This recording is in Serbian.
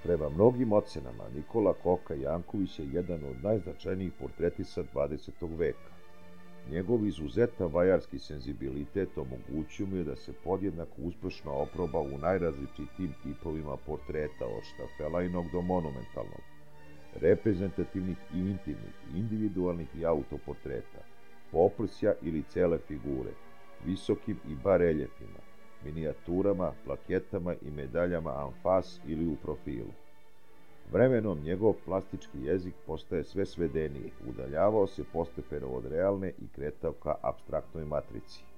Prema mnogim ocenama, Nikola Koka Janković je jedan od najznačajnijih portretisa 20. veka. Njegov izuzetan vajarski senzibilitet omogućio mu je da se podjednako uspešno oproba u najrazličitijim tipovima portreta, od štafelajnog do monumentalnog, reprezentativnih i intimnih, individualnih i autoportreta, poprsja ili cele figure, visokim i bareljefima, minijaturama, plaketama i medaljama anfas ili u profilu. Vremenom njegov plastički jezik postaje sve svedeniji, udaljavao se postepeno od realne i kretao ka apstraktnoj matrici.